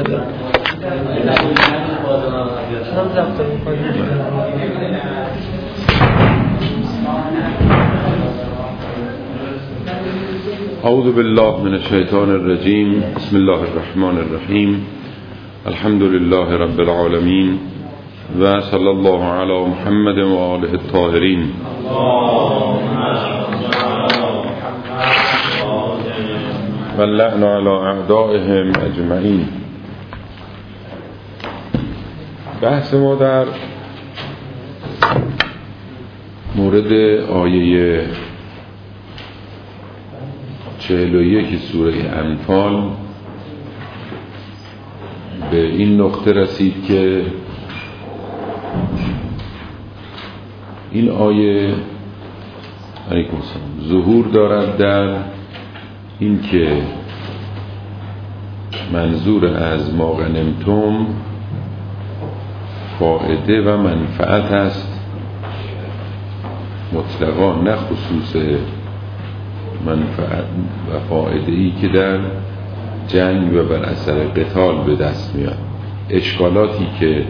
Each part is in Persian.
اعوذ بالله من الشیطان الرجیم. بسم الله الرحمن الرحیم. الحمد لله رب العالمین و صلی الله علی محمد و آله الطاهرین. و اللعن علی اعدائهم اجمعین. بحث ما در مورد آیه 41 سوره انفال به این نقطه رسید که این آیه علیکم السلام ظهور دارد در این که منظور از ما غنمتم فائده و منفعت است مطلقا، نه خصوص منفعت و فائده ای که در جنگ و بر اثر قتال به دست میاد. اشکالاتی که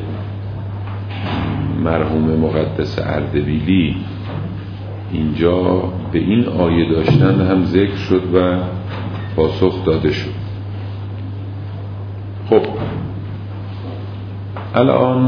مرحوم مقدس اردبیلی اینجا به این آیه داشتن هم ذکر شد و پاسخ داده شد. خب الان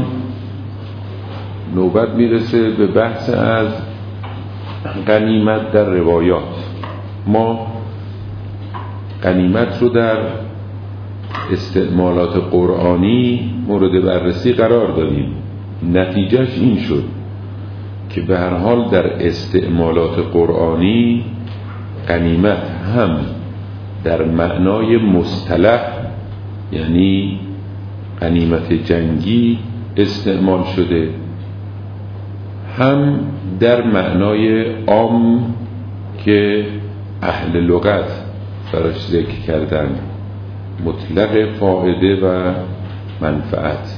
نوبت میرسه به بحث از غنیمت در روایات. ما غنیمت رو در استعمالات قرآنی مورد بررسی قرار دادیم. نتیجهش این شد که به هر حال در استعمالات قرآنی غنیمت هم در معنای مصطلح، یعنی غنیمت جنگی استعمال شده، هم در معنای عام که اهل لغت براش ذکر کردن، مطلق فائده و منفعت.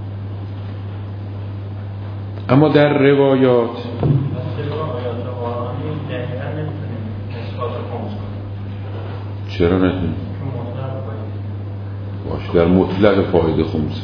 اما در روایات چرا نتونیم؟ باش در مطلق فائده خمسه.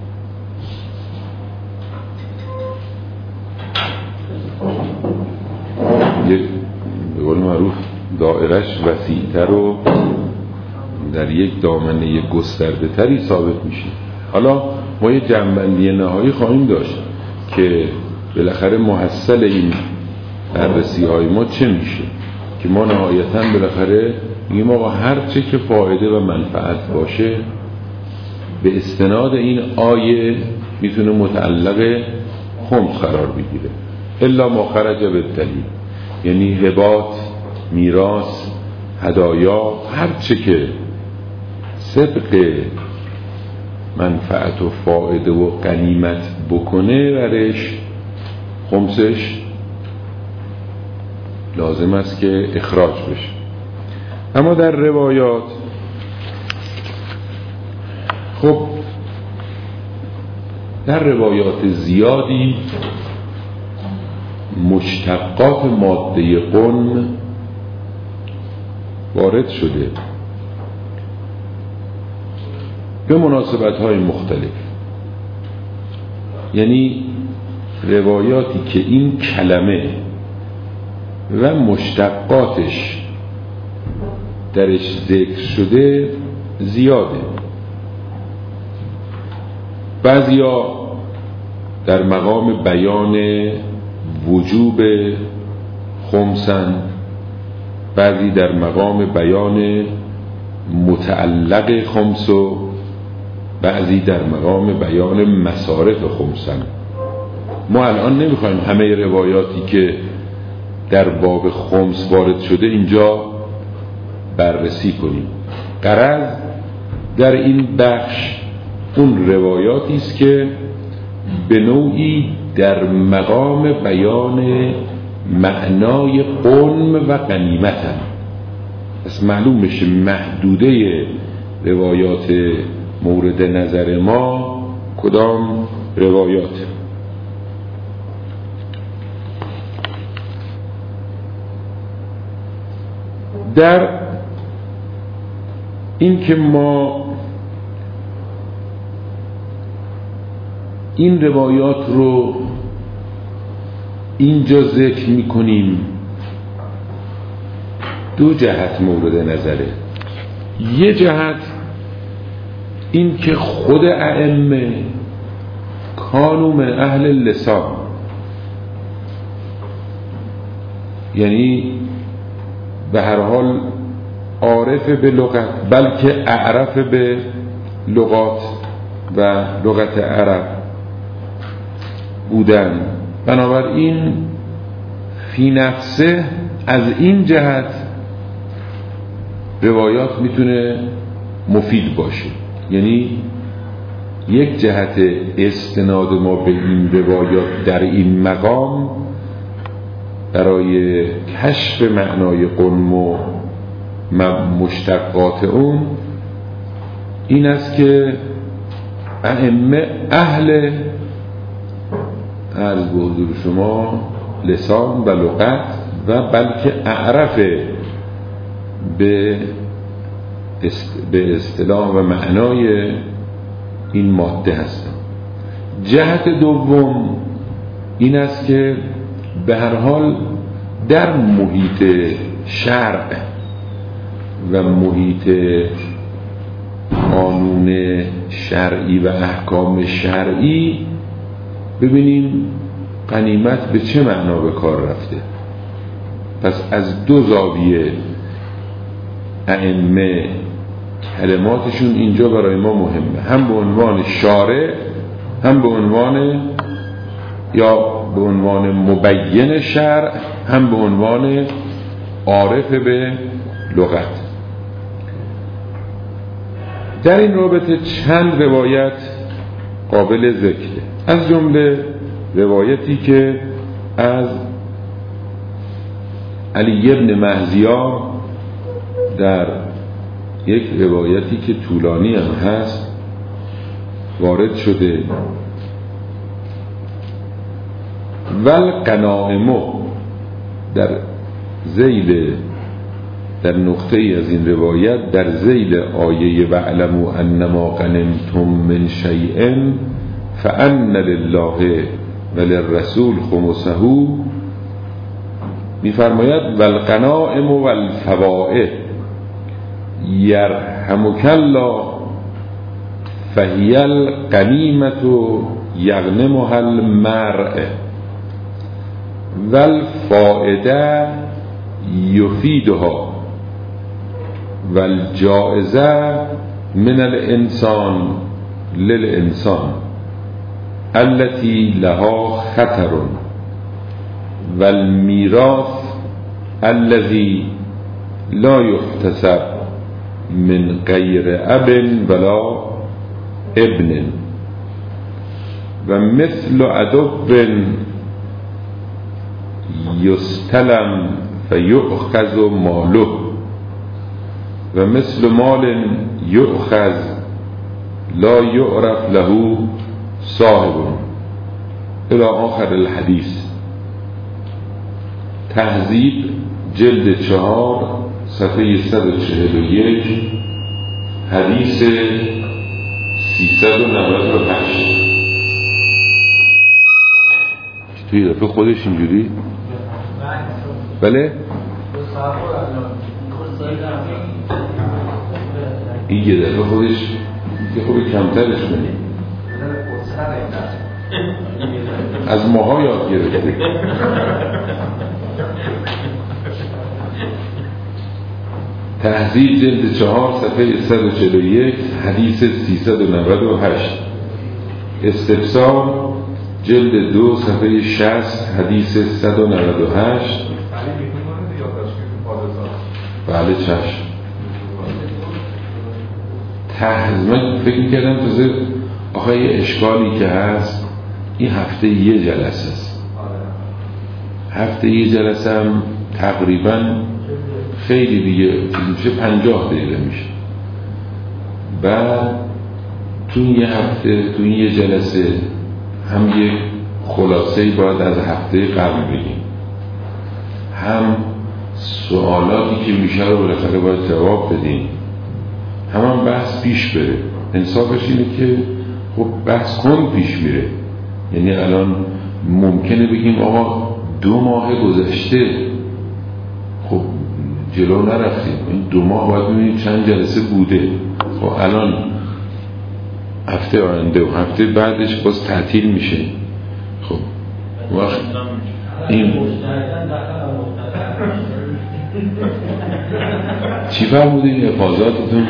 به قول معروف دائرش وسیع‌تر و در یک دامنه گسترده تری ثابت میشه. حالا ما یه جنبندی نهایی خواهیم داشت که بالاخره محصل این بررسی های ما چه میشه، که ما نهایتاً بالاخره میگیم آقا هر چه که فایده و منفعت باشه به استناد این آیه میتونه متعلق خمس قرار بگیره، الا ما خرج بالدلیل، یعنی هبات، میراث، هدایا، هر چه که صدق منفعت و فائده و غنیمت بکنه برش خمسش لازم است که اخراج بشه. اما در روایات خب در روایات زیادی مشتقات ماده قن وارد شده به مناسبت‌های مختلف. یعنی روایاتی که این کلمه و مشتقاتش درش ذکر شده زیاده. بعضیا در مقام بیان وجوب خمسن، بعضی در مقام بیان متعلق خمس و بعضی در مقام بیان مصارف خمسن. ما الان نمیخوایم همه روایاتی که در باب خمس وارد شده اینجا بررسی کنیم. غرض در این بخش اون روایاتی است که به نوعی در مقام بیان معنای قنم و غنیمتن. پس معلوم بشه محدوده روایات مورد نظر ما کدام روایات. در این که ما این روایات رو اینجا ذکر میکنیم، دو جهت مورد نظره. یه جهت این که خود ائمه کانوا من اهل اللسان، یعنی به هر حال عارف به لغت، بلکه اعرف به لغات و لغت عرب بودن. بنابراین فی نفسه از این جهت روایات میتونه مفید باشه. یعنی یک جهت استناد ما به این روایات در این مقام برای کشف معنای قنم و مشتقات اون این است که ائمه اهل عرض به حضور شما لسان و لغت و بلکه اعرف به اصطلاح و معنای این ماده هستند. جهت دوم این است که به هر حال در محیط شرع و محیط قانون شرعی و احکام شرعی ببینیم غنیمت به چه معنا به کار رفته. پس از دو زاویه ائمه کلماتشون اینجا برای ما مهمه، هم به عنوان شارع، هم به عنوان یا به عنوان مبین شرع، هم به عنوان عارف به لغت. در این رابطه چند روایت قابل ذکره، از جمله روایتی که از علی ابن مهزیار در یک روایتی که طولانی هم هست وارد شده. والغنائم در ذیل، در نقطه ای از این روایت در ذیل آیه واعلموا انما غنمتم من شیء فان لله وللرسول خمسه می‌فرماید والغنائم والفوائد یرحمک الله فهی الغنیمة یغنمها المرء والفائده یفیدها والجائزه من الانسان للانسان التي لها خطر والمیراث الذي لا يحتسب من غیر اب ولا ابن و مثل عدو یستلم فیؤخذ ماله و مثل مال یؤخذ لا یعرف له صاحب الى آخر الحدیث. تهذیب جلد 4 صفحه 141 حدیث 398. توی دفعه خودش اینجوری؟ بله؟ این یه دفعه خودش یه خوبی کمترش کنیم از ماها یاد گرفته. تهذیب جلد 4 صفحه 141 حدیث 398. استفسار جلد 2 صفحه 60 حدیث 198. بله چشم. من فکر می‌کردم تازه آخه یه اشکالی که هست این هفته یه جلسه است. هفته یه جلسه هم تقریباً خیلی دیگه میشه 50 دقیقه میشه. بعد تو یه هفته تو یه جلسه هم یه خلاصه‌ای باید از هفته قبل بگیم، هم سوالاتی که میشه رو بالاخره باید جواب بدیم، هم بحث پیش بره. انصافش اینه که خب بحث کن پیش میره، یعنی الان ممکنه بگیم آقا 2 ماه گذشته، خب جلو نرفتیم، این 2 ماه باید ببینید چند جلسه بوده. خب الان هفته آینده و هفته بعدش باز تعطیل میشه. خب وقت این چی فرمودین افاضاتتون؟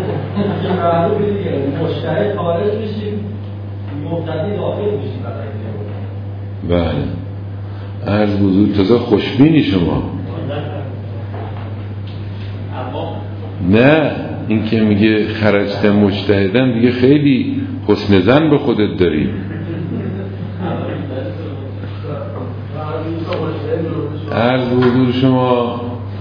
مشترک خارج میشیم، مبتدی داخل میشیم. بله عرض بزرگ تازه خوشبینی شما. نه این که میگه خرجت مجتهدن دیگه خیلی حسن ظن به خودت داری. عرض بزرگ شما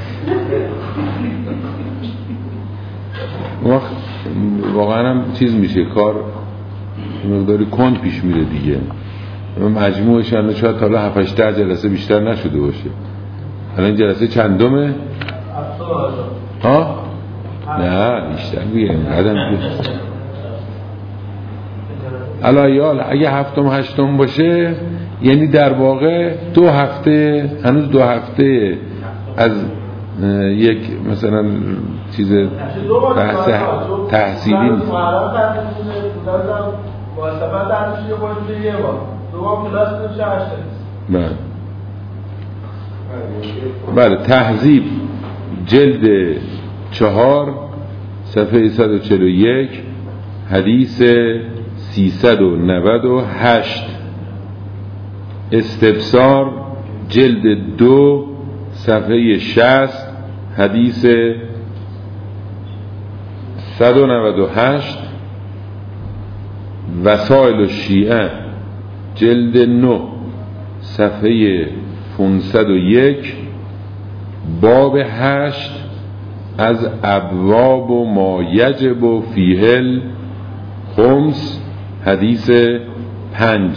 وقت واقعا هم چیز میشه، کار مقداری کند پیش میره دیگه. مجموعش الان شاید تا حالا 7-8 جلسه بیشتر نشده باشه. الان جلسه چندمه؟ ها؟ نه بیشتر بیه اینقدر الان اگه 7م 8م باشه یعنی در واقع 2 هفته، هنوز 2 هفته از یک مثلا چیز بحث تحصیلی نیست. بله تهذیب جلد 4 صفحه 141 حدیث 398. استبصار جلد 2 صفحه 60 حدیث 198. وسائل الشیعه جلد 9 صفحه 501 باب 8 از ابواب و ما یجب فیه الخمس حدیث 5.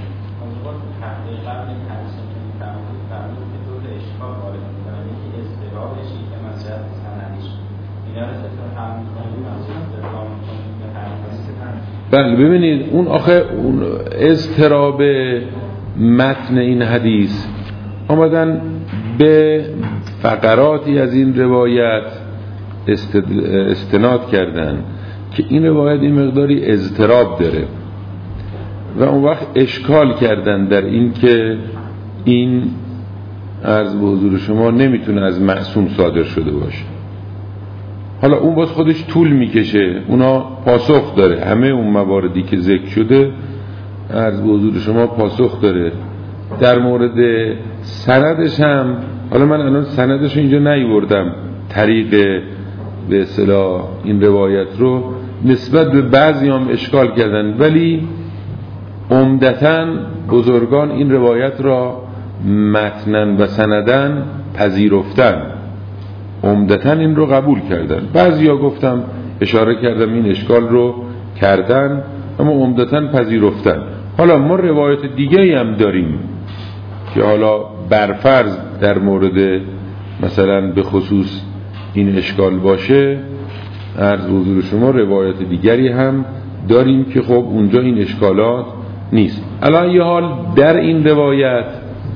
بله ببینید اون آخه اون اضطراب متن این حدیث آمدن به فقراتی از این روایت استناد کردن که این روایت این مقداری اضطراب داره و اون وقت اشکال کردن در این که این عرض به حضور شما نمیتونه از معصوم صادر شده باشه. حالا اون باز خودش طول میکشه، اونا پاسخ داره، همه اون مواردی که ذکر شده عرض به حضور شما پاسخ داره. در مورد سندش هم حالا من الان سندش رو اینجا نیاوردم، طریق به اصطلاح این روایت رو نسبت به بعضی هم اشکال کردن، ولی عمدتاً بزرگان این روایت را متناً و سنداً پذیرفتن، عمدتاً این رو قبول کردن. بعضی ها گفتم اشاره کردم این اشکال رو کردن اما عمدتاً پذیرفتن. حالا ما روایت دیگه هم داریم که حالا برفرض در مورد مثلا به خصوص این اشکال باشه، عرض حضور شما روایت دیگری هم داریم که خب اونجا این اشکالات نیست. الان یه حال در این روایت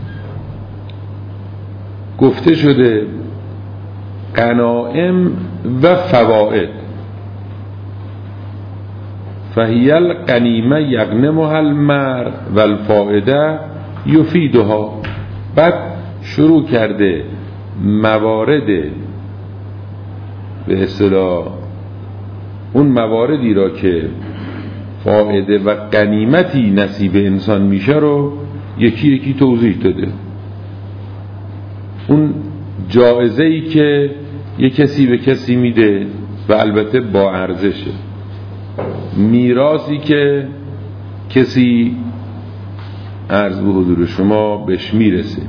گفته شده غنائم و فوائد، فهی الغنیمه یغنمها المرء و الفائده یفیدها. بعد شروع کرده موارد به اصطلاح اون مواردی را که فائده و غنیمتی نصیب انسان میشه رو یکی یکی توضیح داده. اون جایزه‌ای که یک کسی به کسی میده و البته با ارزشه، میراثی که کسی عرض به حضور شما بهش میرسه،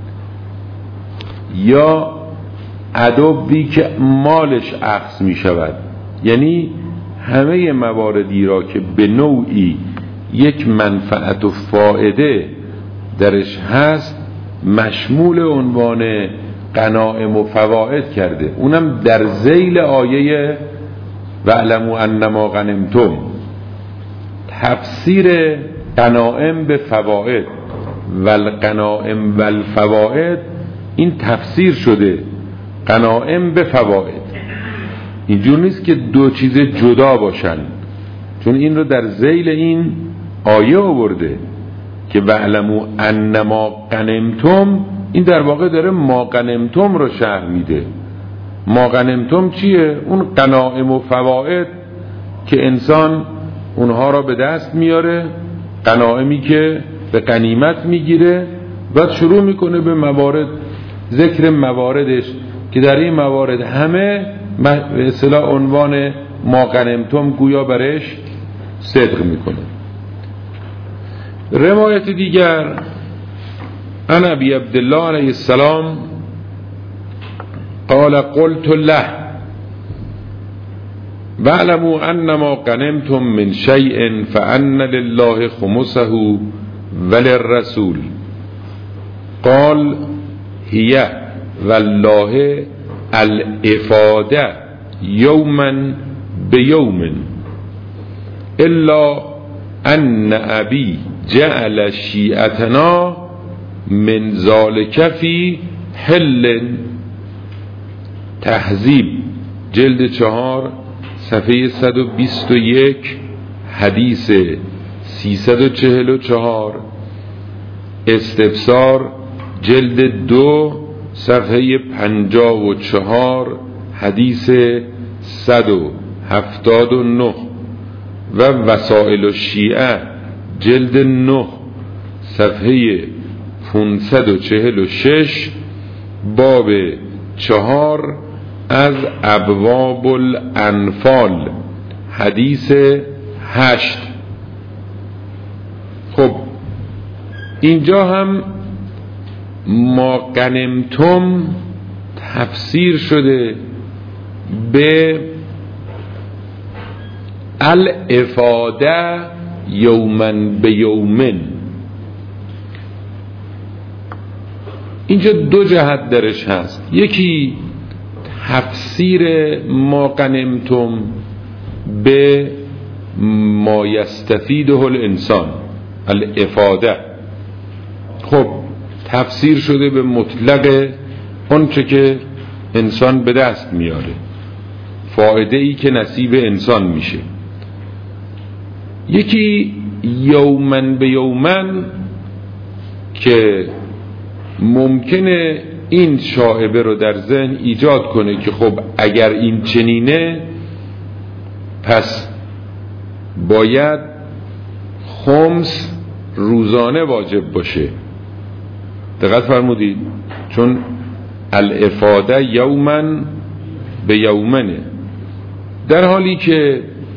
یا عدوی که مالش اخذ میشود. یعنی همه مواردی را که به نوعی یک منفعت و فائده درش هست مشمول عنوان غنائم و فوائد کرده، اونم در ذیل آیه وَاعْلَمُوا أَنَّمَا غَنِمْتُمْ. تفسیر غنائم به فواید و الغنائم و الفواید، این تفسیر شده غنائم به فواید. اینجور نیست که دو چیز جدا باشن، چون این رو در ذیل این آیه آورده که وَاعْلَمُوا أَنَّمَا غَنِمْتُمْ، این در واقع داره ما غنمتم رو شرح میده. ما غنمتم چیه؟ اون غنائم و فواید که انسان اونها را به دست میاره، غنائمی که به غنیمت میگیره، بعد شروع میکنه به موارد، ذکر مواردش که در این موارد همه به اصطلاح عنوان ما غنمتم گویا برش صدق میکنه. روایت دیگر عن ابی عبدالله علیه السلام قال قلت له واعلموا انما غنمتم من شيء فان لله خمسه وللرسول قال هي والله الافاده يوما بيوم الا ان ابي جعل شيئتنا من ذلك في حل. تهذیب جلد 4 صفحه 121 حدیث 344. استفسار جلد 2 صفحه 54 حدیث 179 و وسائل الشیعه جلد 9 صفحه 546 باب 4 از ابواب الانفال حدیث 8. خب اینجا هم ما غنمتم تفسیر شده به الافاده یوما به یومن. اینجا دو جهت درش هست. یکی تفسیر ما غنمتم به ما یستفیده الانسان الافاده، خب تفسیر شده به مطلق اونچه که انسان به دست میاره، فایده ای که نصیب انسان میشه. یکی یومن به یومن که ممکنه این شائبه رو در ذهن ایجاد کنه که خب اگر این چنینه پس باید خمس روزانه واجب باشه. دقت فرمودید؟ چون الافاده یومن به یومنه، در حالی که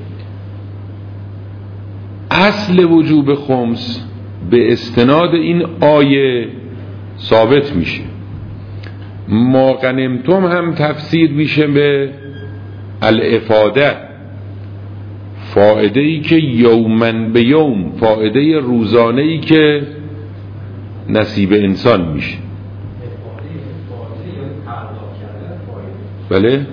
اصل وجوب خمس به استناد این آیه ثابت میشه. ما غنمتم هم تفسیر میشه به الافاده، فائده ای که یومن به یوم، فائده روزانه ای که نصیب انسان میشه. بله؟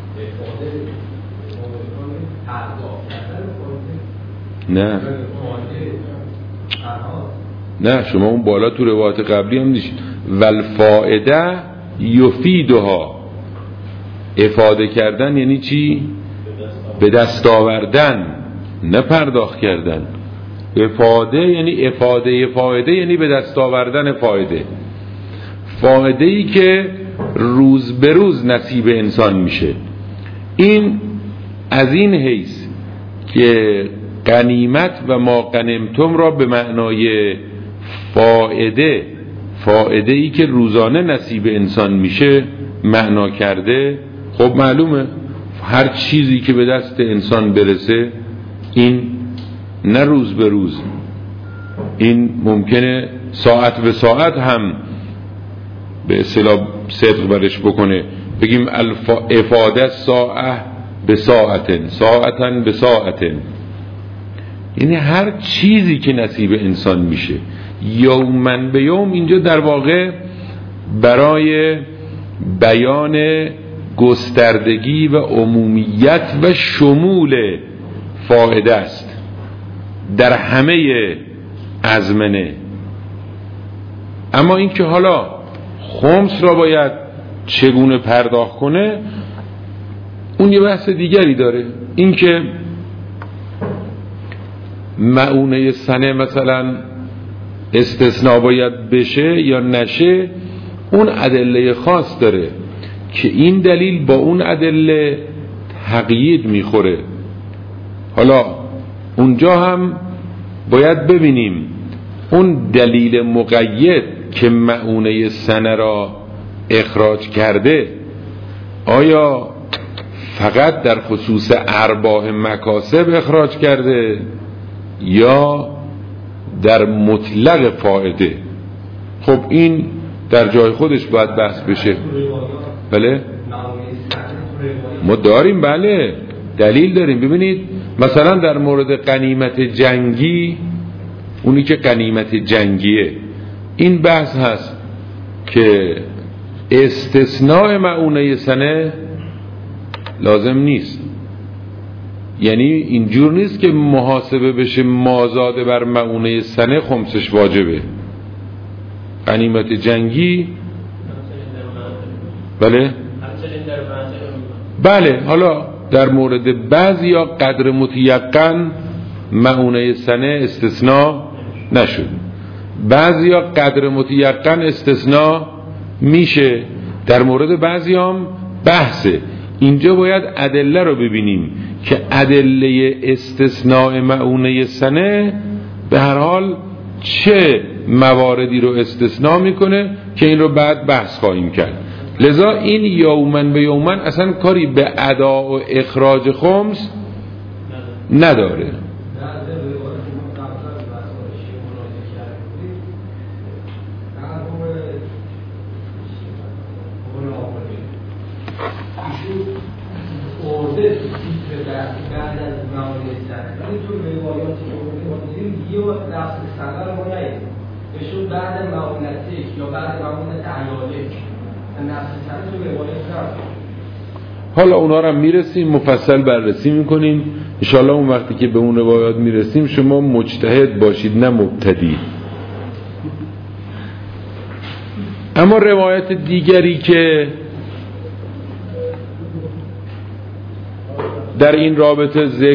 نه شما اون بالا تو روایت قبلی هم نیست. والفائده یفیدها، افاده کردن یعنی چی؟ به دست آوردن، نه پرداخت کردن. افاده یعنی افاده فایده، یعنی به دست آوردن فایده، فایده ای که روز به روز نصیب انسان میشه. این از این حیث که غنیمت و ما غنمتم را به معنای فایده، فایده ای که روزانه نصیب انسان میشه معنا کرده. خب معلومه هر چیزی که به دست انسان برسه این نه روز به روز، این ممکنه ساعت به ساعت هم به اصطلاح صدق برش بکنه. بگیم افاده ساعه به ساعتن، ساعتن به ساعتن، یعنی هر چیزی که نصیب انسان میشه. یومن به یوم اینجا در واقع برای بیان گستردگی و عمومیت و شمول فائده است، در همه ازمنه. اما این که حالا خمس را باید چگونه پرداخت کنه اون یه بحث دیگری داره. این که مؤونه سنه مثلا استثناء باید بشه یا نشه اون ادله خاص داره که این دلیل با اون ادله تقیید میخوره. حالا اونجا هم باید ببینیم اون دلیل مقید که مؤونه سنه را اخراج کرده آیا فقط در خصوص ارباح مکاسب اخراج کرده یا در مطلق فائده؟ خب این در جای خودش باید بحث بشه. بله ما داریم، بله دلیل داریم. ببینید مثلا در مورد غنیمت جنگی، اونی که غنیمت جنگیه، این بحث هست که استثناء مؤونه سنه لازم نیست. یعنی اینجور نیست که محاسبه بشه مازاد بر مؤونه سنه خمسش واجبه. غنیمت جنگی بله حالا در مورد بعضی یا قدر متیقن مؤونه سنه استثناء نشد، بعضی یا قدر متیقن استثناء میشه، در مورد بعضی هم بحثه. اینجا باید ادله رو ببینیم که ادله استثناء مؤونه سنه به هر حال چه مواردی رو استثناء میکنه که این رو بعد بحث خواهیم کرد. لذا این یومن به یومن اصلا کاری به ادا و اخراج خمس نداره. بعد معاونتش یا بعد معاونت عیالک نفس سنه تو روایت کرد. حالا اونا رو میرسیم مفصل بررسی میکنیم انشاءالله. اون وقتی که به اون روایات میرسیم شما مجتهد باشید نه مبتدی. اما روایت دیگری که در این رابطه ذکر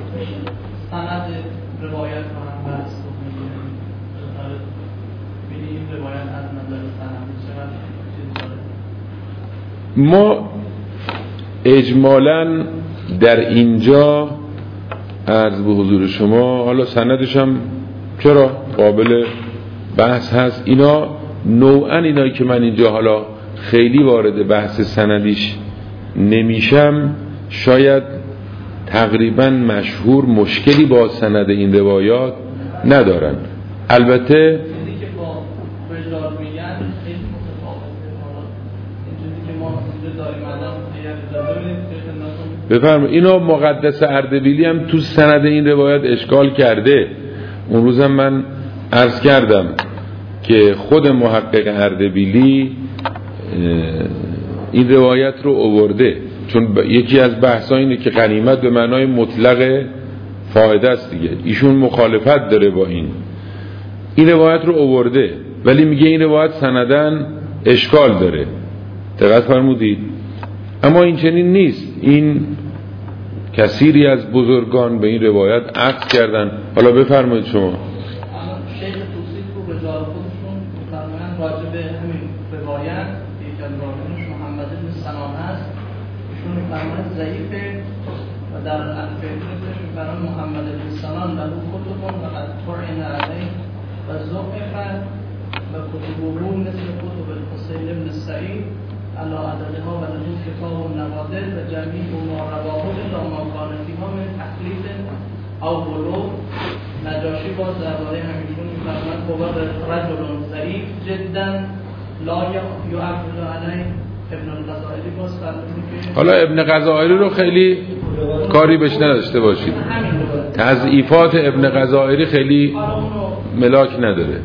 ما اجمالاً در اینجا عرض به حضور شما، حالا سندش هم چرا قابل بحث هست، اینا نوعاً اینایی که من اینجا حالا خیلی وارد بحث سندیش نمیشم، شاید تقریباً مشهور مشکلی با سند این روایات ندارن. البته بفرمایید اینو مقدس اردبیلی هم تو سند این روایت اشکال کرده. اون روزم من عرض کردم که خود محقق اردبیلی این روایت رو آورده، چون یکی از بحثا اینه که غنیمت به معنای مطلق فایده است دیگه. ایشون مخالفت داره با این روایت رو آورده، ولی میگه این روایت سندن اشکال داره. دقت فرمودید؟ اما این چنین نیست. این کثیری از بزرگان به این روایت عکس کردن. حالا بفرمایید شما. شیخ توسی تو رجال خودشون فرمایند راجع به همین روایت یکی از راویانش محمد بن سنان هست، ایشون فرمایند ضعیفه و در الفیتش فرمان محمد بن سنان له کتبون و قد طعن علیه و ضعف و کتبه مثل کتب الحسین بن سعید علی عددها و له کتاب النوادر و جمیع ما رواه الا ما کان فیها من تحلیل او بلوغ. نجاشی باز درباره همیشون می‌فرماید هو رجل ظریف جدا لا یعقل علیه. ابن الغزائلی باز فرمود حالا ابن غزائلی رو خیلی کاری بهش نداشته باشید، تضعیفات ابن غزائلی خیلی ملاک نداره.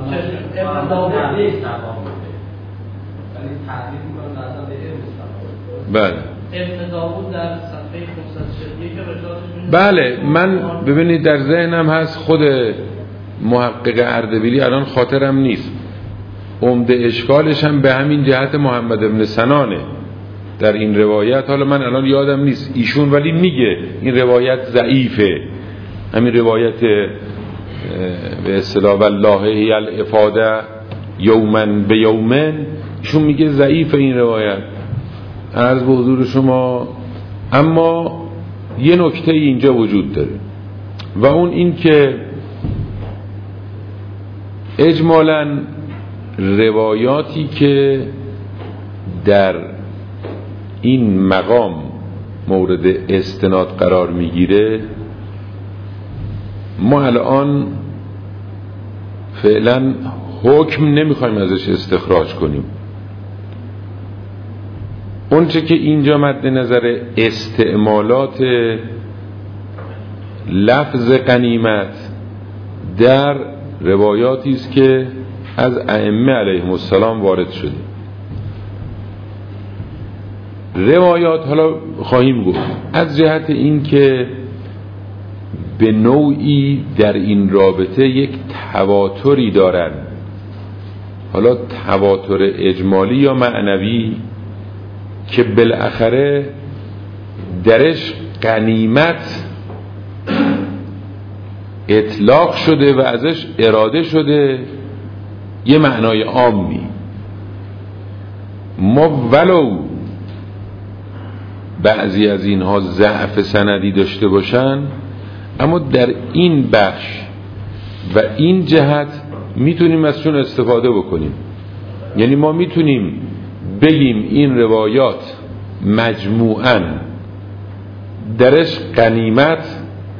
بله ابن داوود در صفحه 541 که رجالشون بله من ببینید در ذهنم هست خود محقق اردبیلی الان خاطرم نیست، عمده اشکالش هم به همین جهت محمد بن سنانه در این روایت. حالا من الان یادم نیست ایشون، ولی میگه این روایت ضعیفه، همین روایت به اصطلاح والله هی الافاده یومن به یومن، ایشون میگه ضعیف این روایت. عرض به حضور شما اما یه نکته اینجا وجود داره و اون این که اجمالاً روایاتی که در این مقام مورد استناد قرار میگیره ما الان فعلا حکم نمیخوایم ازش استخراج کنیم. اون چه که اینجا مد نظر استعمالات لفظ غنیمت در روایاتی است که از ائمه علیهم السلام وارد شده. روایات حالا خواهیم گفت از جهت این که به نوعی در این رابطه یک تواتری دارن، حالا تواتر اجمالی یا معنوی، که بالاخره درش غنیمت اطلاق شده و ازش اراده شده یه معنای عامی. ما ولو بعضی از اینها ضعف سندی داشته باشن، اما در این بخش و این جهت میتونیم ازشون استفاده بکنیم. یعنی ما میتونیم بگیم این روایات مجموعاً درش غنیمت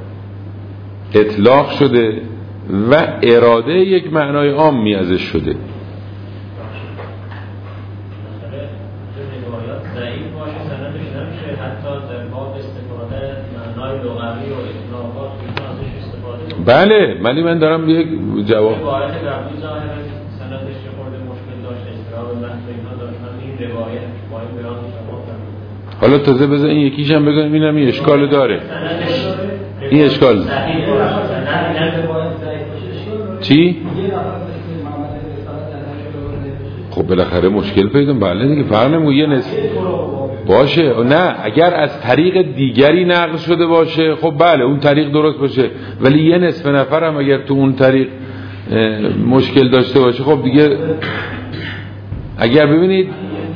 اطلاق شده و اراده یک معنای عامی ازش شده. بله ولی من دارم یک جواب حالا تازه بذار این یکیش هم بگم اینم این اشکال داره. این اشکال چی؟ خب بالاخره مشکل پیدا. بله دیگه فرق نمیکنه یه نصف باشه. نه اگر از طریق دیگری نقل شده باشه خب بله اون طریق درست باشه، ولی یه نصف نفر هم اگر تو اون طریق مشکل داشته باشه خب دیگه اگر ببینید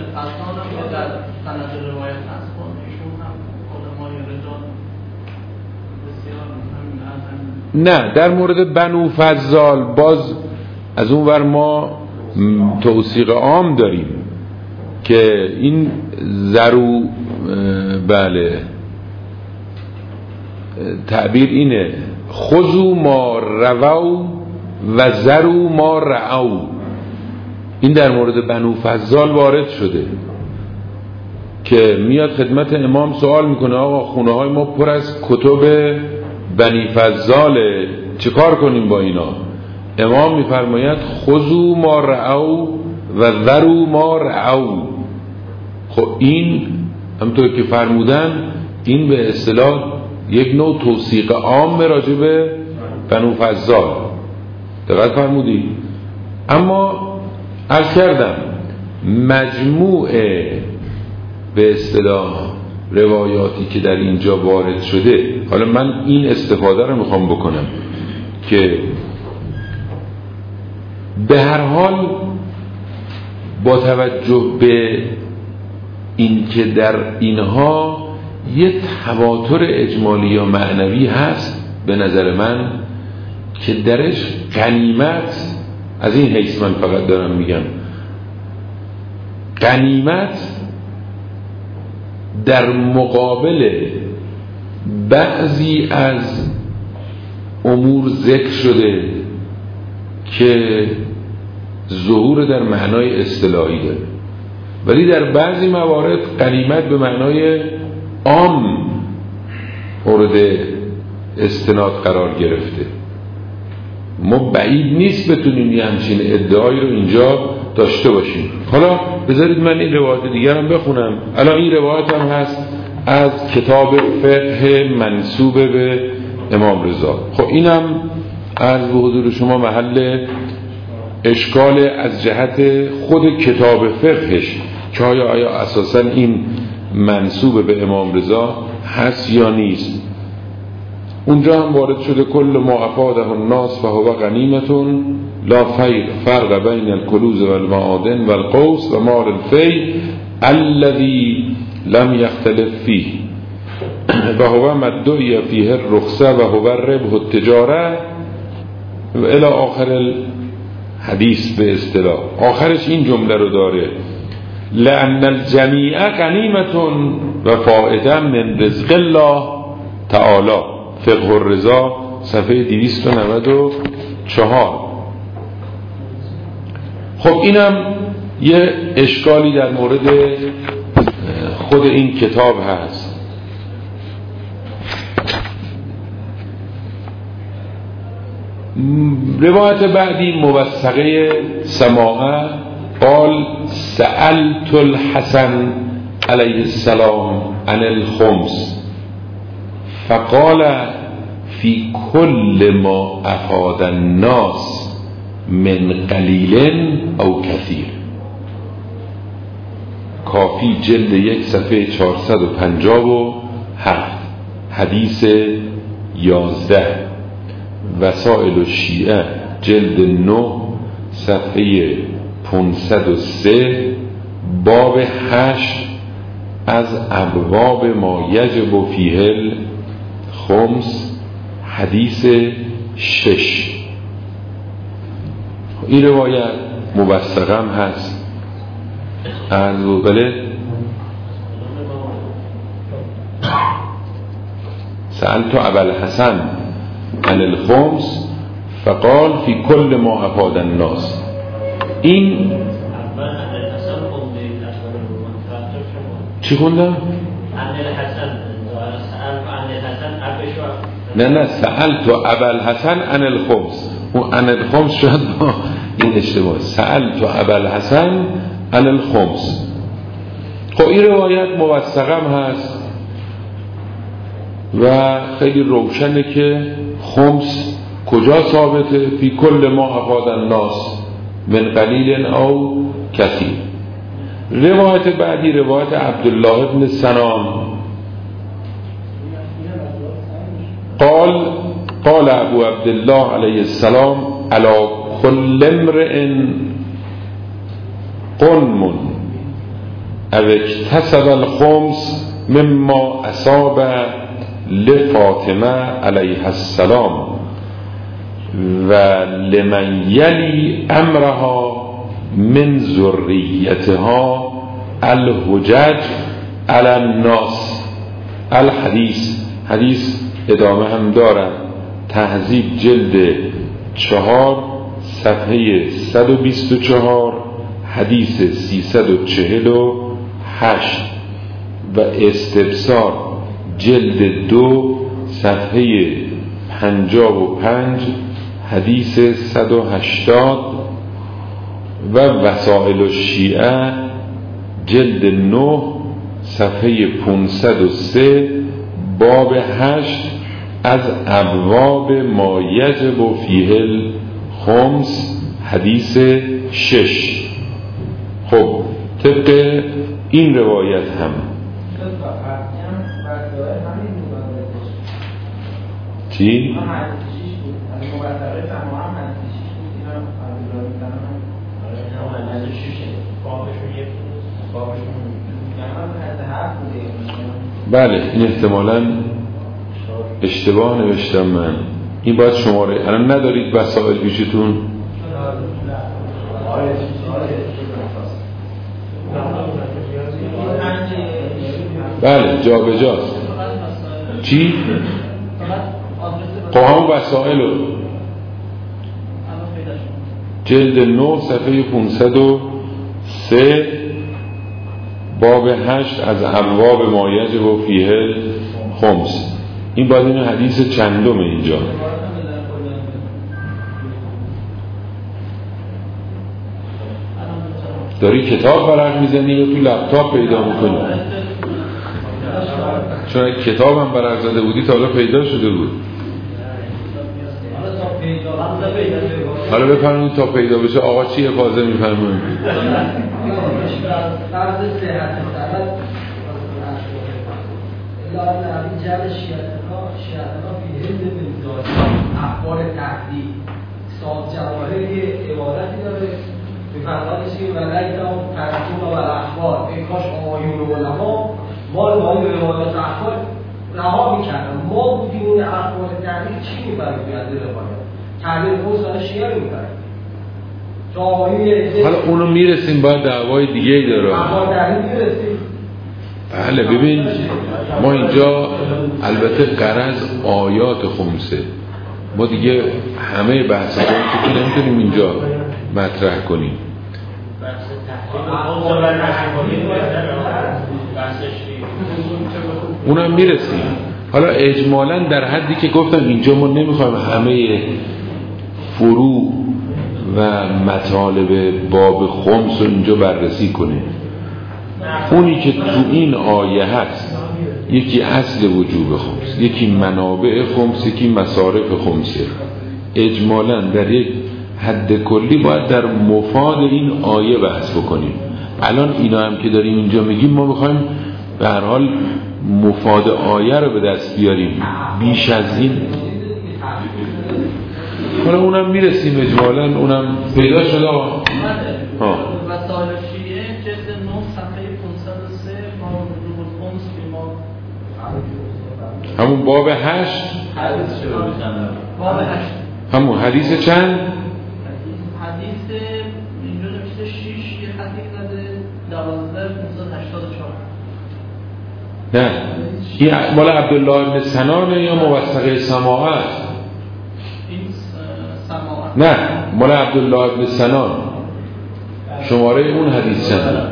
نه در مورد بنو فضال باز از اون ور ما توثیق عام داریم که این زرو بله تعبیر اینه خذوا ما رووا و زرو ما رعوا. این در مورد بنو فضال وارد شده که میاد خدمت امام سوال میکنه آقا خونه های ما پر از کتب بنی فضاله، چه کار کنیم با اینا؟ امام میفرماید خذوا ما رعوا و ذروا ما رعوا. خب این همونطور که فرمودن این به اصطلاح یک نوع توثیق عام راجع به بنو فضال، دقت فرمودی؟ اما عرض کردم مجموع به اصطلاح روایاتی که در اینجا وارد شده، حالا من این استفاده رو میخوام بکنم که به هر حال با توجه به این که در اینها یه تواتر اجمالی یا معنوی هست به نظر من که درش غنیمت، از این حیث من فقط دارم میگم غنیمت در مقابل بعضی از امور ذکر شده که ظهور در معنای اصطلاحی داره، ولی در بعضی موارد غنیمت به معنای عام مورد استناد قرار گرفته. ما بعید نیست بتونیم یه همچین ادعایی رو اینجا داشته باشیم. حالا بذارید من این روایت دیگر هم بخونم. الان این روایت هم هست از کتاب فقه منسوب به امام رضا. خب اینم عرض به حضور شما محل اشکال از جهت خود کتاب فقهش که آیا اساسا این منسوب به امام رضا هست یا نیست. اونجا هم وارد شده کل ما افاده الناس فهو غنیمتون لا فرق بین الکلوز و المعادن و القوس و مال الفی الذي لم يختلف فيه و هو مدعی فیه الرخصه و هو ربح التجاره و الی آخر الحدیث. به اصطلاح آخرش این جمله رو داره لأن الجمیع غنیمتون و فائده من رزق الله تعالی. فقه الرضا صفحه 294. خب اینم یه اشکالی در مورد خود این کتاب هست. روایت بعدی موثقه سماعه قال سألت الحسن علیه السلام عن الخمس فقال في كل ما افاد الناس من قلیل او کثیر. کافی جلد 1 صفحه 457 حدیث 11. وسائل الشیعه جلد 9 صفحه 503 باب 8 از ابواب ما یجب فیه الخمس حدیث 6. این روایت موثقم هست. بله سألت ابا الحسن عن الخمس فقال في كل ما افاد الناس. این چی خوندم؟ نه سألت ابا الحسن عن الخمس. اون عن الخمس شد با این اشتباه. سألت ابا الحسن عن الخمس. خب این روایت موثقم هست و خیلی روشنه که خمس کجا ثابته؟ فی کل ما افاد الناس من قلیل او کثیر. روایت بعدی روایت عبدالله ابن سنان قال ابو عبدالله علیه السلام علی كل امرئ قنم او اکتسب الخمس مما اصاب لفاطمه علیها السلام و لمن یلی امرها من ذریتها الحجج علی الناس. حدیث ادامه هم دارد. تهذیب جلد 4 صفحه 124 حدیث 348 و استبصار جلد 2 صفحه 55 حدیث 180 و وسائل الشیعه جلد 9 صفحه 503 باب 8 از ابواب ما یجب فیه الخمس حدیث 6. خب طبق این روایت هم چی؟ بله این احتمالاً اشتباه نوشتم من. این باید شماره الان ندارید وسائل پیشتون؟ بله جا به جاست. چی؟ قوام وسائل جلد 9 صفحه 503 باب 8 از ابواب ما یجب فیه الخمس. این باید این حدیث چندمه اینجا؟ داری کتاب ورق میزنی یا تو لپتاپ پیدا میکنی؟ چون کتاب هم ورق زده بودی تا حالا پیدا شده بود. حالا بفرمایید تا پیدا بشه آقا چی افاضه میفرمایید؟ فرض صحت سند الا ان جل شیعتنا فی هند بنزاد اخبار تهدید سال جواهری عبارتی داره میفرمایید که ولیتم ترکون و الاخبار ای کاش آیون و علما ما روایات اخبار رها میکردن ما بودیم اون اخبار تهدید چی میبریم بیاد روایات تحلیل خود شیعه میبریم. حالا اونو میرسیم باید دعوای دیگه ای داره. بله ببین ما اینجا البته غرض آیات خمسه، ما دیگه همه بحث که نمیتونیم اینجا مطرح کنیم. اونم میرسیم. حالا اجمالاً در حدی که گفتم اینجا ما نمیخوایم همه فروع و مطالب باب خمس رو اینجا بررسی کنیم. اونی که تو این آیه هست یکی اصل وجوب خمس، یکی منابع خمس، یکی مصارف خمسه. اجمالاً در یک حد کلی باید در مفاد این آیه بحث بکنیم. الان اینا هم که داریم اینجا میگیم ما میخوایم به هر حال مفاد آیه رو به دست بیاریم، بیش از این حالا اونم میرسیم اجمالاً اونم پیدا شده. وسائل شیعه جلد 9 صفحه 503 ما وجوب الخمس که ما همون باب 8 باب 8 همون حدیث چند؟ حدیث اینجا نوشته 6 یه خطی زده 12584. نه این مال عبدالله بن سنانه یا موثقه سماعت؟ نه مال عبدالله بن سنان. شماره اون حدیث چند؟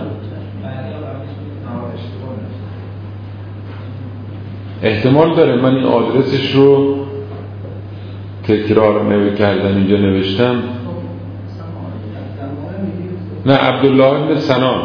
احتمال داره من این آدرسش رو تکرار کردن اینجا نوشتم. نه عبدالله بن سنان.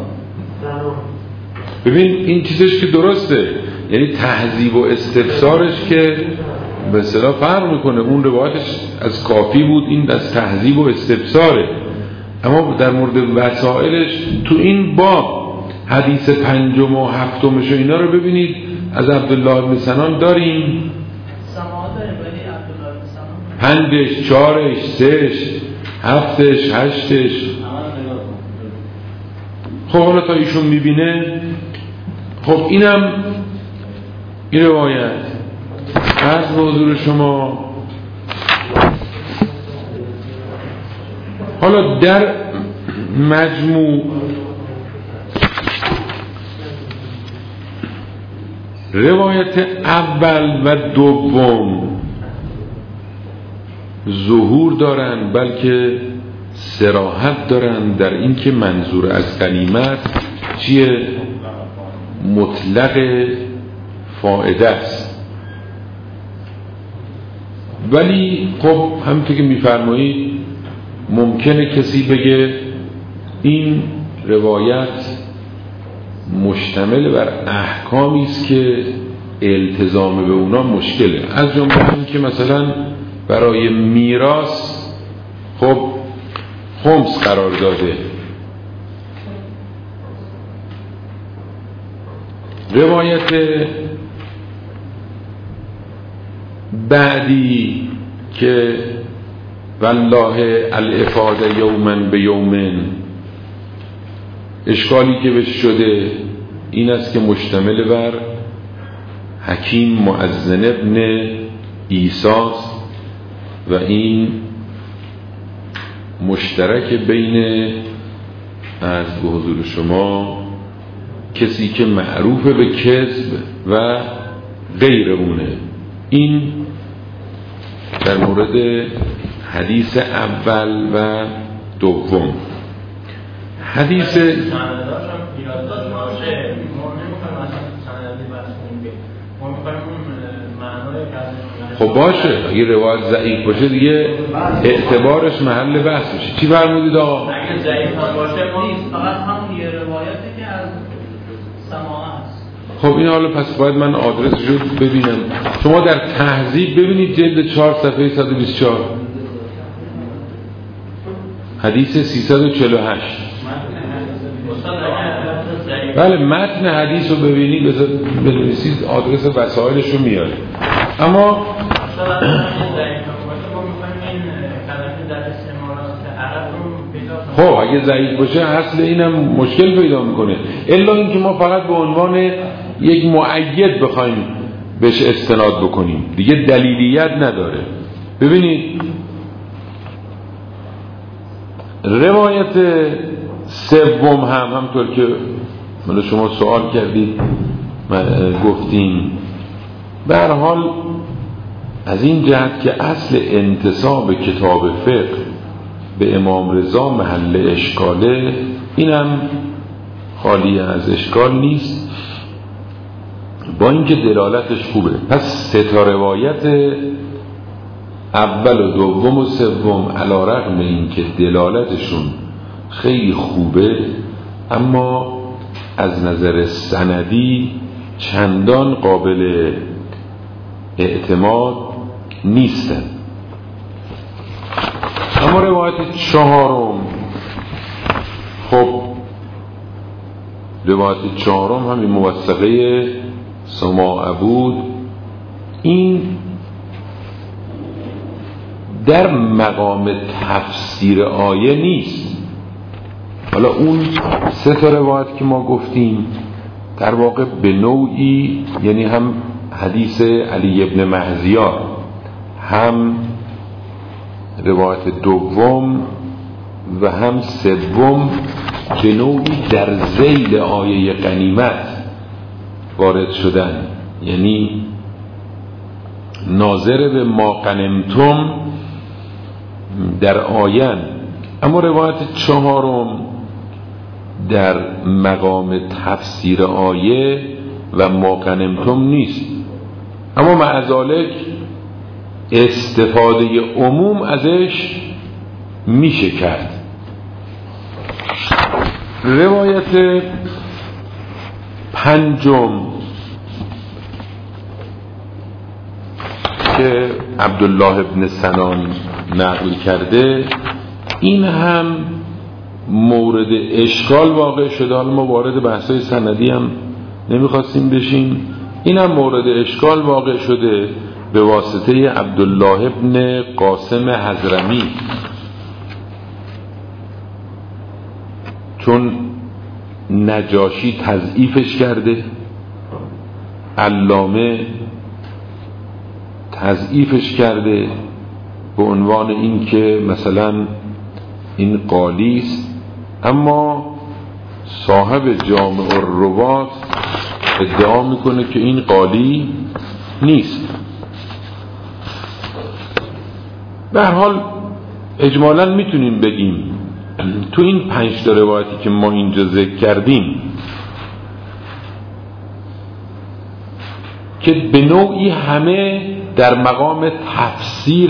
ببین این چیزش که درسته، یعنی تهذیب و استفسارش که به اصطلاح فرق میکنه. اون روایتش از کافی بود، این از تهذیب و استفساره. اما در مورد وسائلش تو این باب حدیث 5 و 7 و اینا رو ببینید از عبدالله بن سنان داریم. سماع داریم ولی عبدالله بن سنان 5 4 3 7 8 خب حالا تا ایشون میبینه. خب اینم این روایت عرض به حضور شما. حالا در مجموع روایت اول و دوم ظهور دارن، بلکه صراحت دارن در این که منظور از غنیمت چیه؟ مطلق فائده است. ولی خب همونطور که میفرمایید ممکنه کسی بگه این روایت مشتمل بر احکامی است که التزام به اونا مشکله. از جمله این که مثلا برای میراث خب خمس قرار داده. روایت بعدی که والله الافاده یومن به یومن، اشکالی که بهش شده این است که مشتمل بر حکیم مؤذن ابن ایساس و این مشترک بین عرض به حضور شما کسی که معروف به کذب و غیر اونه. این در مورد حدیث اول و دوم. حدیث خب باشه، اگه روایت ضعیف باشه دیگه اعتبارش محل بحث میشه. چی فرمودید آقا؟ اگه ضعیف هم باشه ما نیست، فقط همون یه روایتی که از سماع است. خب این حالا پس باید من آدرسش رو ببینم. شما در تهذیب ببینید جلد 4 صفحه 124 حدیث 348. بله متن حدیث رو ببینید، بنویسید، آدرس وسایلش رو میاره. اما خب اگه ضعیف باشه اصل اینم مشکل پیدا میکنه، الا اینکه ما فقط به عنوان یک مؤید بخوایم بهش استناد بکنیم، دیگه دلیلیت نداره. ببینید روایت سوم همطور که من شما سوال کردید گفتیم، به هر حال از این جهت که اصل انتساب کتاب فقه به امام رضا محل اشکاله، اینم خالی از اشکال نیست، با اینکه دلالتش خوبه. پس سه تا روایت اول و دوم و سوم علی‌رغم اینکه دلالتشون خیلی خوبه، اما از نظر سندی چندان قابل اعتماد نیستن. اما روایت چهارم، خب روایت چهارم همین موثقه سماع بود، این در مقام تفسیر آیه نیست. حالا اون سه تا روایت که ما گفتیم در واقع به نوعی، یعنی هم حدیث علی ابن مهزیار، هم روایت دوم و هم سوم، به نوعی در ذیل آیه غنیمت وارد شدن، یعنی ناظر به ما غنمتم در آیه. اما روایت چهارم در مقام تفسیر آیه و ما غنمتم نیست، اما مع ذلک استفاده عموم ازش میشه کرد. روایت پنجم که عبدالله ابن سنان نقل کرده، این هم مورد اشکال واقع شده. حالا ما وارد بحثای سندی هم نمیخواستیم بشیم، این هم مورد اشکال واقع شده به واسطه عبدالله ابن قاسم حضرمی، چون نجاشی تضعیفش کرده، علامه تضعیفش کرده به عنوان این که مثلا این قالی است، اما صاحب جامع الروات ادعا میکنه که این قالی نیست. به هر حال اجمالاً میتونیم بگیم تو این 5 تا روایتی که ما اینجا ذکر کردیم که به نوعی همه در مقام تفسیر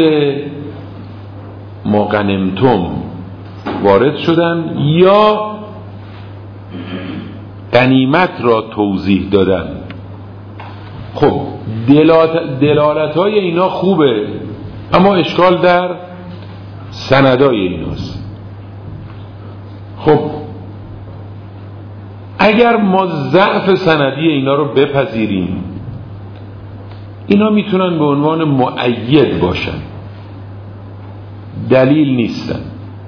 ما غنمتم وارد شدن یا غنیمت را توضیح دادن. خب دلالت های اینا خوبه، اما اشکال در سندای ایناست. خب اگر ما ضعف سندی اینا رو بپذیریم، اینا میتونن به عنوان مؤید باشن، دلیل نیستن،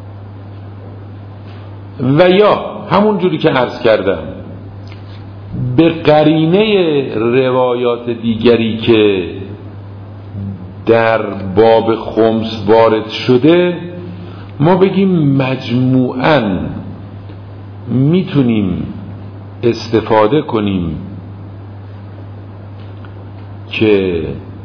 و یا همون جوری که عرض کردم به قرینه روایات دیگری که در باب خمس وارد شده ما بگیم مجموعاً میتونیم استفاده کنیم که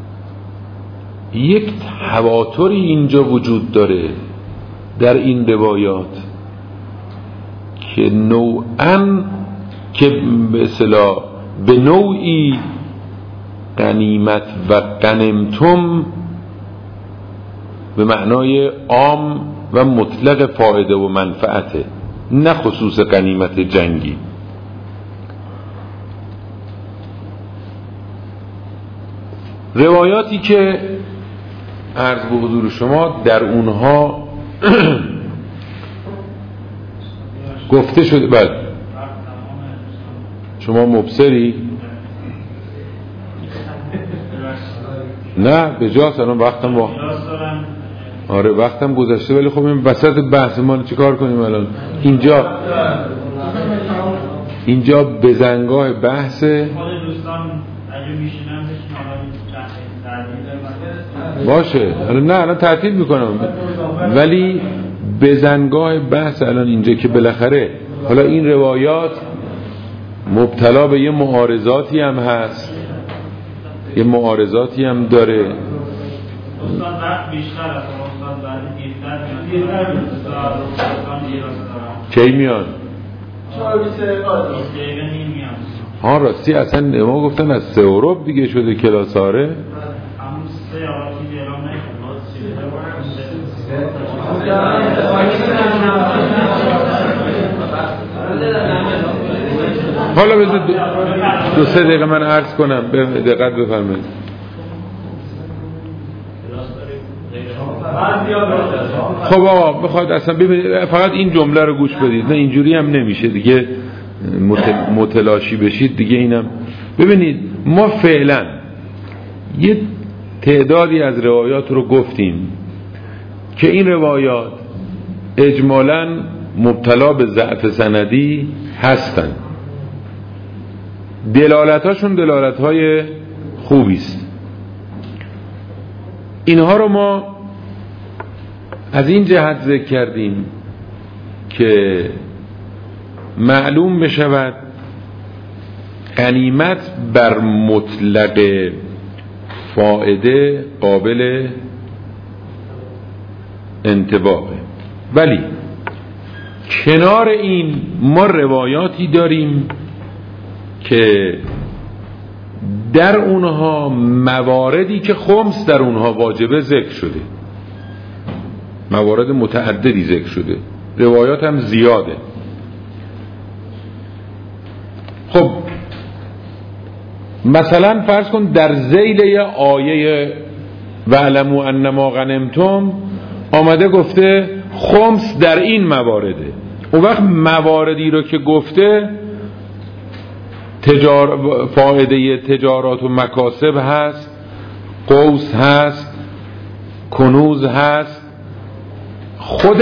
یک تواتری اینجا وجود داره در این روایات که نوعاً که به اصطلاح به نوعی غنیمت و غنمتم به معنای عام و مطلق فایده و منفعته، نه خصوص غنیمت جنگی. روایاتی که عرض به حضور شما در اونها گفته شده. بعد شما مبصری؟ نه به جاست، الان وقتم آره وقتم گذشته، ولی خب این وسط بحث ما چی کار کنیم الان؟ اینجا بزنگاه بحثه. باشه الان تعطیل میکنم، ولی بزنگاه بحث الان اینجا که بالاخره حالا این روایات مبتلا به یه معارضاتی هم هست، یه معارضاتی هم داره. کی میان؟ ها راستی اصلا ما گفتن از 3 اروپ دیگه شده کلاس آره. حالا بذار 2-3 دقیقه من عرض کنم، دقت بفرمایید. خب آقا بخواد اصلا ببینید فقط این جمله رو گوش بدید، نه اینجوری هم نمیشه دیگه متلاشی بشید دیگه. اینم ببینید ما فعلا یه تعدادی از روایات رو گفتیم که این روایات اجمالاً مبتلا به ضعف سندی هستن، دلالتاشون دلالتهای خوبی است. اینها رو ما از این جهت ذکر کردیم که معلوم بشود غنیمت بر مطلق فائده قابل انطباقه، ولی کنار این ما روایاتی داریم که در اونها مواردی که خمس در اونها واجبه ذکر شده، موارد متعددی ذکر شده، روایات هم زیاده. خب مثلا فرض کن در ذیل یه آیه وَاعْلَمُوا أَنَّمَا غَنِمْتُمْ آمده گفته خمس در این موارده. اون وقت مواردی رو که گفته فائده تجارات و مکاسب هست، قوس هست، کنوز هست، خود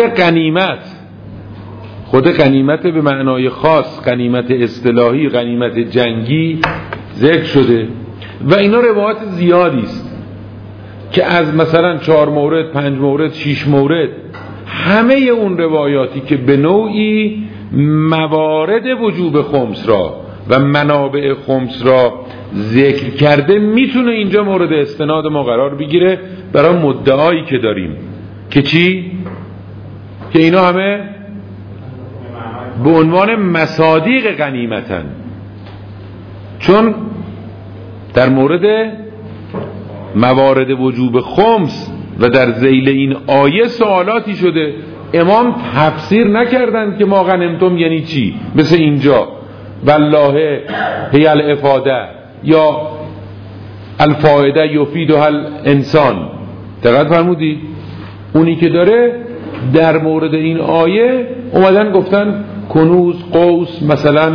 غنیمت به معنای خاص، غنیمت اصطلاحی، غنیمت جنگی ذکر شده و اینا روایات زیادی است که از مثلا 4 مورد، 5 مورد، 6 مورد، همه اون روایاتی که به نوعی موارد وجوب خمس را و منابع خمس را ذکر کرده میتونه اینجا مورد استناد ما قرار بگیره برای مدعایی که داریم که چی؟ که اینا همه به عنوان مصادیق غنیمتن، چون در مورد موارد وجوب خمس و در ذیل این آیه سوالاتی شده، امام تفسیر نکردن که ما غنمتم یعنی چی، مثل اینجا والله هی الافاده یا الفائده یفیدها الانسان. دقت فرمودید؟ اونی که داره در مورد این آیه اومدن گفتن کنوز، قوس، مثلا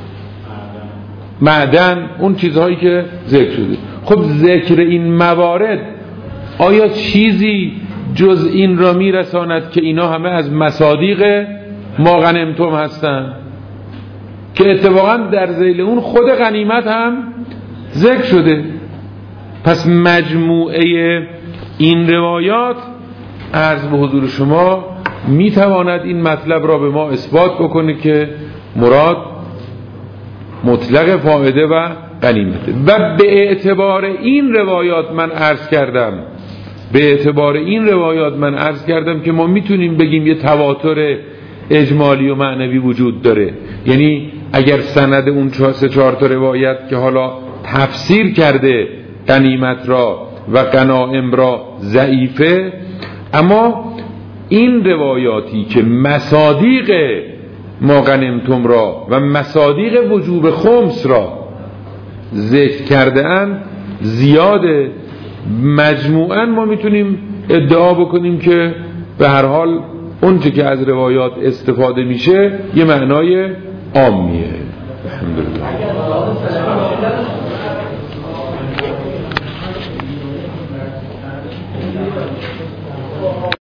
معدن، اون چیزهایی که ذکر شده. خب ذکر این موارد آیا چیزی جز این را میرساند که اینا همه از مصادیق ما غنمتم هستن که اتفاقا در ذیل اون خود غنیمت هم ذکر شده؟ پس مجموعه این روایات عرض به حضور شما میتواند این مطلب را به ما اثبات بکنه که مراد مطلق فائده و غنیمته. و به اعتبار این روایات من عرض کردم که ما میتونیم بگیم یه تواتر اجمالی و معنوی وجود داره. یعنی اگر سند اون 3-4 تا روایت که حالا تفسیر کرده غنیمت را و غنائم را ضعیفه، اما این روایاتی که مصادیق ما غنمتم را و مصادیق وجوب خمس را ذکر کرده اند زیاده. مجموعاً ما میتونیم ادعا بکنیم که به هر حال اون چه که از روایات استفاده میشه یه معنای عامیه. الحمدلله.